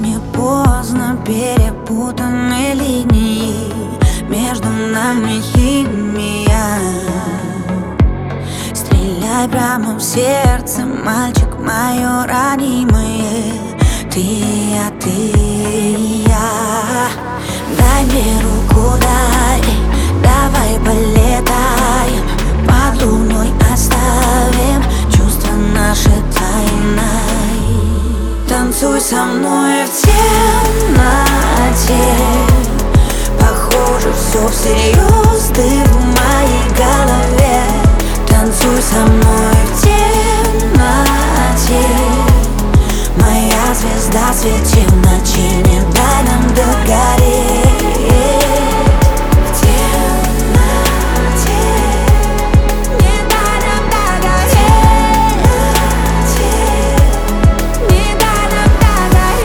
не поздно, перепутаны линии, между нами химия. Стреляй прямо в сердце, мальчик, мое ранимое. Ты и я, ты и я. Дай мне руку, давай полетаем, под луной оставим чувства наши тайной. Танцуй со мной в темноте, похоже, все всерьез, ты в моей голове. Танцуй со мной в темноте, моя звезда, свети в ночи, не дай нам догореть. В темноте, не дай нам догореть. Не дай нам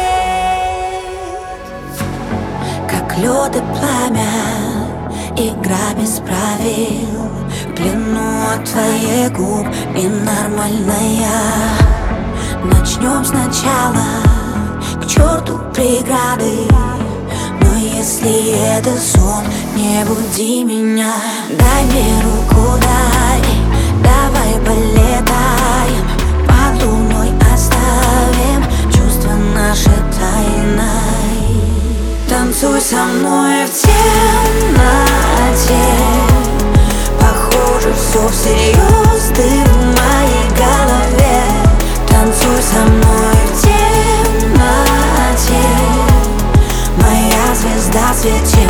догореть. Как лед и пламя, игра без правил, в плену от твоих губ ненормальная. Начнем сначала, к черту преграды, но если это сон, не буди меня. Дай мне руку, давай полетаем, под луной оставим чувства наши тайной. Танцуй со мной в темноте, похоже, все всерьез, ты в моей голове. Танцуй со мной в темноте, моя звезда, свети